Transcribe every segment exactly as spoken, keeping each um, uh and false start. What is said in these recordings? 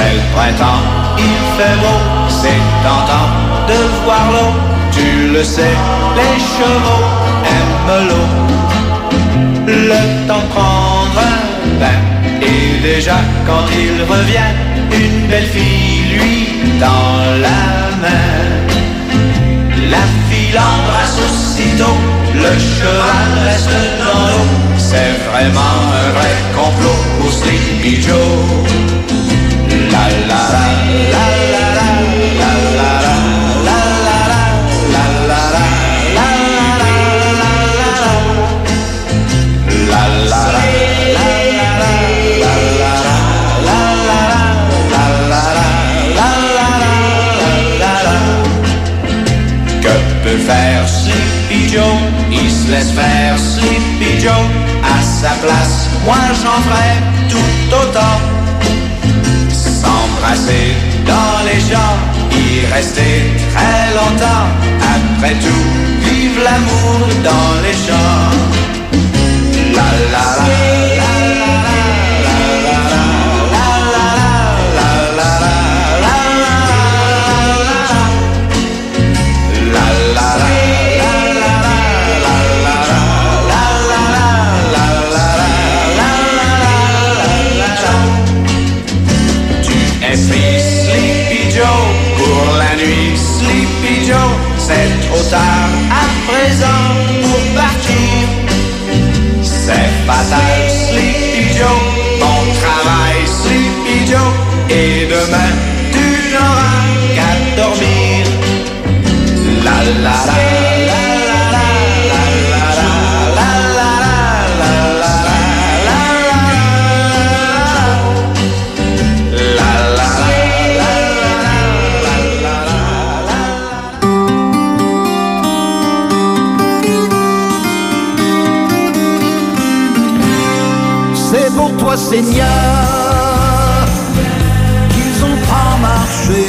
C'est le printemps, il fait beau, c'est tentant de voir l'eau. Tu le sais, les chevaux aiment l'eau. Le temps de prendre un bain, et déjà quand il revient, une belle fille lui tend la main. La fille l'embrasse aussitôt, le cheval reste dans l'eau. C'est vraiment un vrai complot pour Sleepy Joe. La la la la la la la la la la la la la la faire Sleepy Joe, il se laisse faire Sleepy Joe. À sa place, moi j'en ferais tout autant. S'embrasser dans les champs, y rester très longtemps. Après tout, vive l'amour dans les champs. La la la la la la la la la la la la la. C'est trop tard à présent pour partir. C'est fatal, Sleepy Joe. Bon travail, Sleepy Joe. Et demain, tu n'auras qu'à dormir. La la la la la la la la la la la la toi, Seigneur, qu'ils ont pas marché.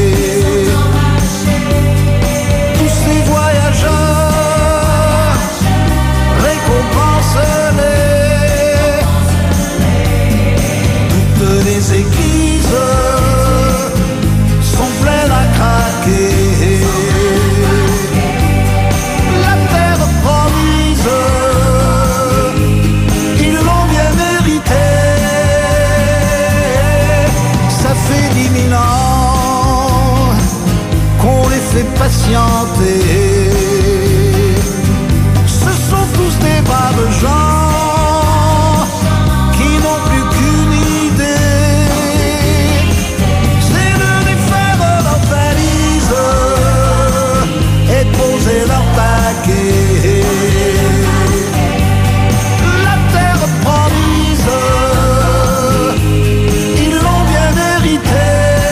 Tous ces voyageurs, récompense-les. Toutes les églises sont pleines à craquer. La terre promise, qu'on les fait patienter. Ce sont tous des braves gens qui n'ont plus qu'une idée, c'est de défaire leur valise et poser leur paquet. La terre promise, ils l'ont bien mérité.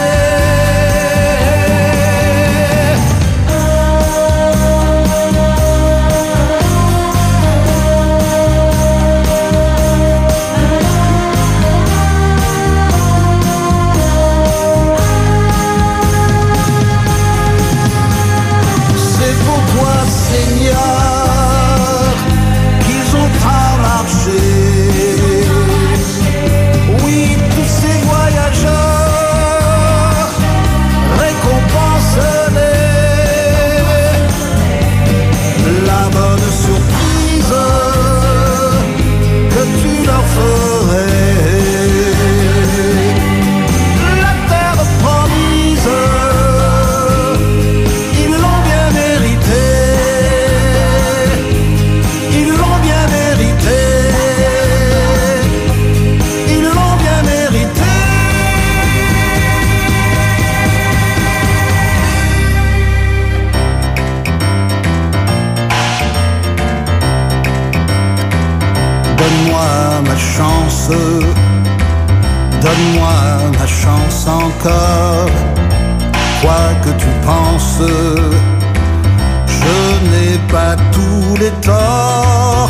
Donne-moi ma chance encore, quoi que tu penses, je n'ai pas tous les torts.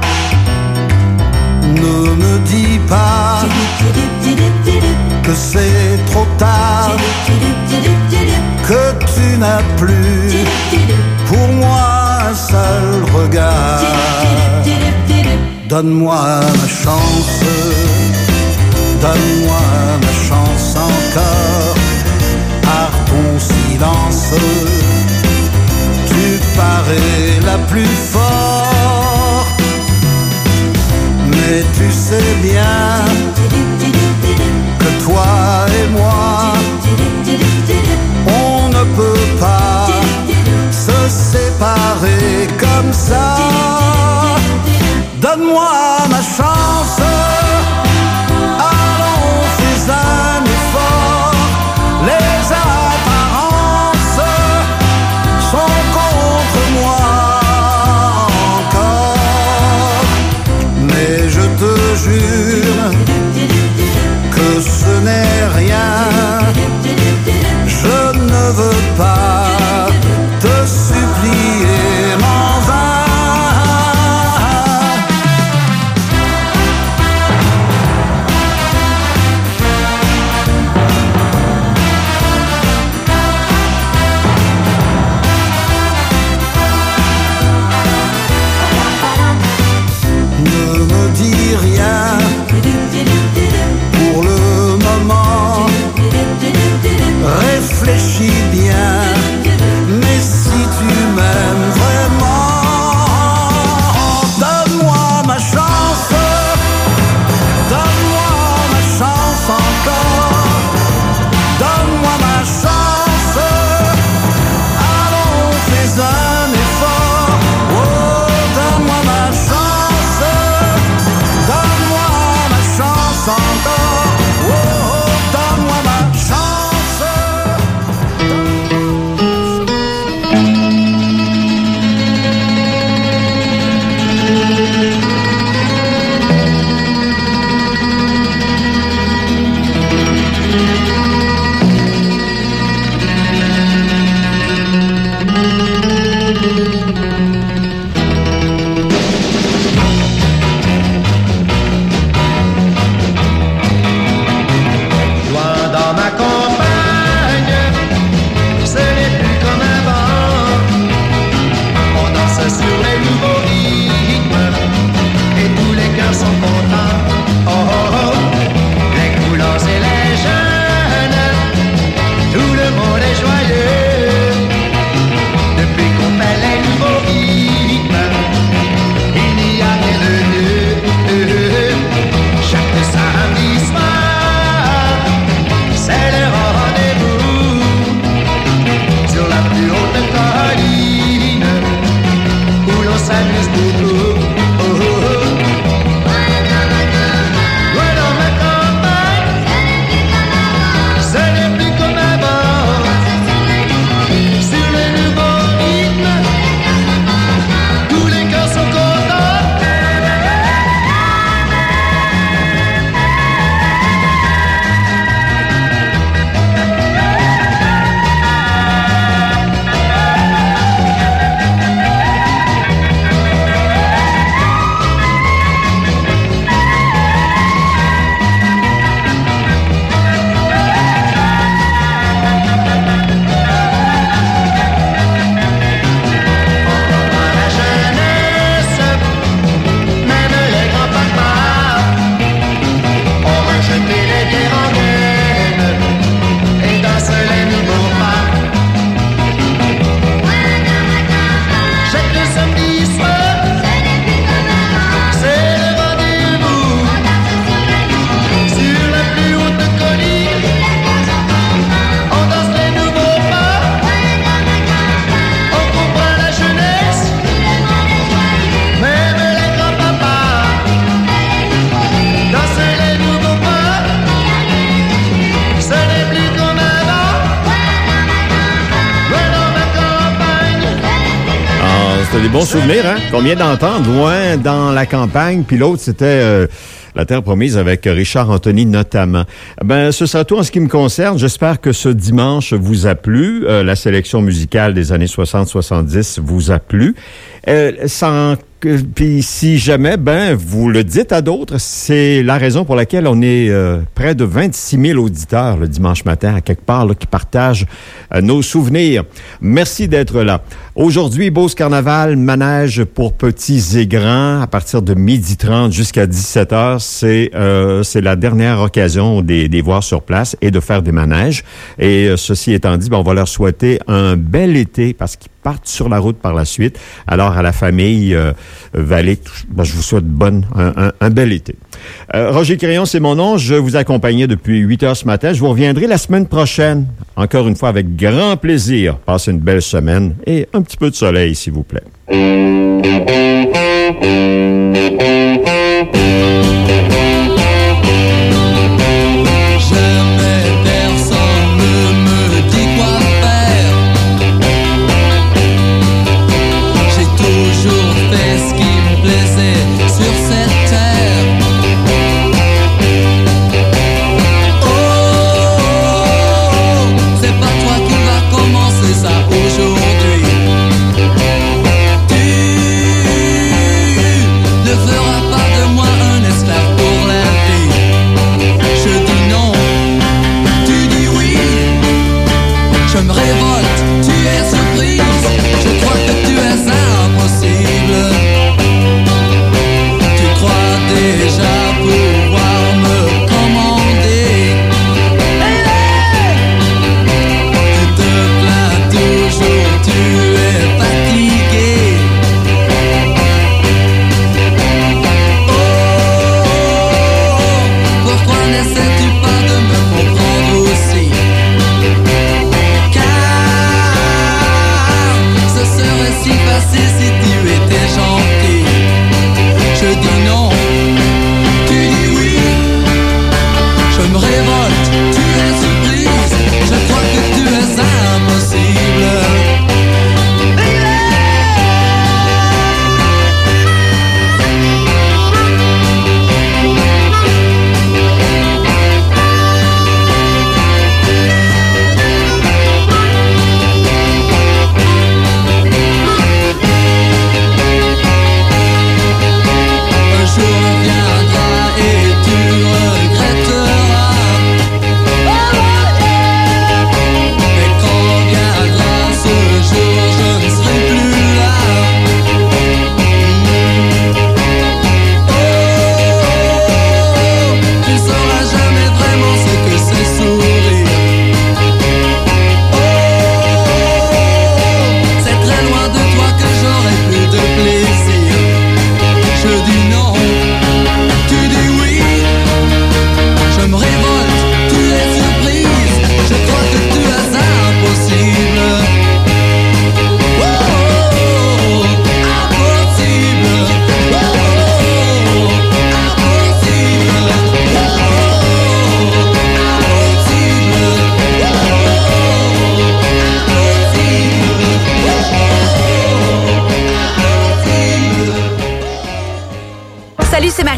Ne me dis pas que c'est trop tard, que tu n'as plus pour moi un seul regard. Donne-moi ma chance, donne-moi ma chance encore. rien. Je ne veux pas te supplier en vain. Ne me dis rien pour le moment. Réfléchis bien, mais si tu m'aimes vraiment, donne-moi ma chance, donne-moi ma chance encore, donne-moi ma chance, allons fais un effort, oh donne-moi ma chance, donne-moi ma chance encore, oh donne-moi ma chance. Loin dans ma campagne, ce n'est plus comme avant. On danse sur les nouveaux rythmes et tous les cœurs sont contents. Oh, oh, oh. Les coulants et les jeunes, tout le monde est joyeux. Depuis qu'on fait les nouveaux rythmes, il n'y a rien de mieux. Chaque samedi soir, c'est le rendez-vous sur la plus haute colline où l'on s'amuse beaucoup. Oh, oh, oh. Loin dans ma campagne, ce n'est plus comme avant. Sur le nouveau rythme, tous les cœurs sont contents. La jeunesse, même les grands-papas, ont rejeté les vieilles rengaines et dansent les nouveaux pas. Chaque samedi soir, c'est le rendez-vous sur la plus haute colline. On danse les nouveaux pas, on comprend la jeunesse, même les grands-papas dansent les nouveaux pas. Ce n'est plus comme avant, loin dans ma campagne. Ah, c'était des bons souvenirs, hein? Qu'on vient d'entendre, Loin dans la campagne. Puis l'autre, c'était euh, La Terre promise avec Richard Anthony notamment. Ben, ce sera tout en ce qui me concerne. J'espère que ce dimanche vous a plu. Euh, la sélection musicale des années soixante soixante-dix vous a plu. Euh, sans que- Puis si jamais, ben, vous le dites à d'autres, c'est la raison pour laquelle on est euh, près de vingt-six mille auditeurs le dimanche matin, à quelque part, là, qui partagent euh, nos souvenirs. Merci d'être là. Aujourd'hui, Beauce Carnaval, manège pour petits et grands, à partir de midi trente jusqu'à dix-sept heures. C'est euh, c'est la dernière occasion des, des voir sur place et de faire des manèges. Et euh, ceci étant dit, ben, on va leur souhaiter un bel été parce qu'ils partent sur la route par la suite. Alors, à la famille euh, Vallée, ben, je vous souhaite bonne, un, un, un bel été. Euh, Roger Crayon, c'est mon nom. Je vous accompagnais depuis huit heures ce matin. Je vous reviendrai la semaine prochaine. Encore une fois, avec grand plaisir. Passez une belle semaine et un petit peu de soleil, s'il vous plaît. Sur cette terre, oh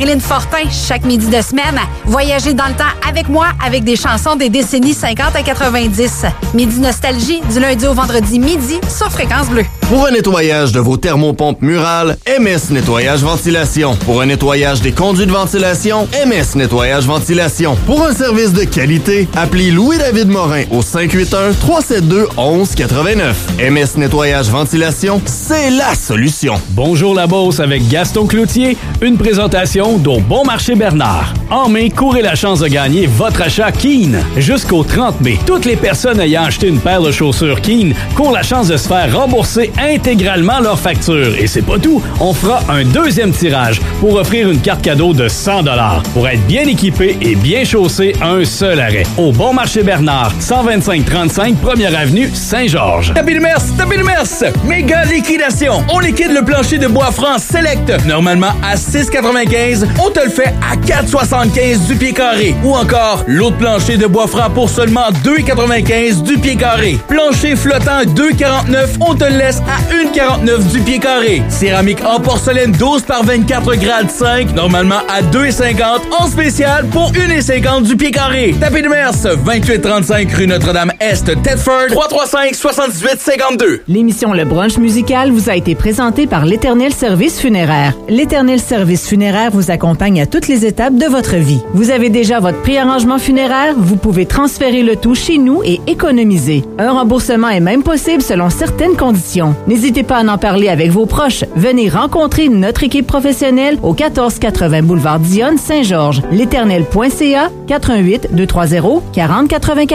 Marilyn Fortin, chaque midi de semaine. Voyagez dans le temps avec moi avec des chansons des décennies cinquante à quatre-vingt-dix. Midi Nostalgie, du lundi au vendredi midi sur Fréquence Bleue. Pour un nettoyage de vos thermopompes murales, M S Nettoyage Ventilation. Pour un nettoyage des conduits de ventilation, M S Nettoyage Ventilation. Pour un service de qualité, appelez Louis-David Morin au cinq huit un, trois sept deux, onze quatre-vingt-neuf. M S Nettoyage Ventilation, c'est la solution. Bonjour la Beauce avec Gaston Cloutier, une présentation d'Au Bon Marché Bernard. En mai, courez la chance de gagner votre achat Keen. Jusqu'au trente mai, toutes les personnes ayant acheté une paire de chaussures Keen courent la chance de se faire rembourser intégralement leur facture. Et c'est pas tout, on fera un deuxième tirage pour offrir une carte cadeau de cent dollars pour être bien équipé et bien chaussé à un seul arrêt. Au Bon Marché Bernard, cent vingt-cinq trente-cinq première avenue, Saint-Georges. Tapis de Mers, tapis de Mers! Méga liquidation! On liquide le plancher de bois franc Select. Normalement à six quatre-vingt-quinze, on te le fait à quatre soixante-quinze du pied carré. Ou encore, l'autre plancher de bois franc pour seulement deux quatre-vingt-quinze du pied carré. Plancher flottant deux quarante-neuf, on te le laisse à un quarante-neuf du pied carré. Céramique en porcelaine douze par vingt-quatre grade cinq, normalement à deux cinquante, en spécial pour un cinquante du pied carré. Tapis de Mers, vingt-huit trente-cinq rue Notre-Dame-Est, Thetford, trois trois cinq, soixante-dix-huit cinquante-deux. L'émission Le Brunch Musical vous a été présentée par l'Éternel Service Funéraire. L'Éternel Service Funéraire vous accompagne à toutes les étapes de votre vie. Vous avez déjà votre préarrangement funéraire, vous pouvez transférer le tout chez nous et économiser. Un remboursement est même possible selon certaines conditions. N'hésitez pas à en parler avec vos proches. Venez rencontrer notre équipe professionnelle au quatorze quatre-vingts boulevard Dionne, Saint-Georges. L'éternel point c a, quatre un huit, deux trois zéro, quarante quatre-vingt-quatorze.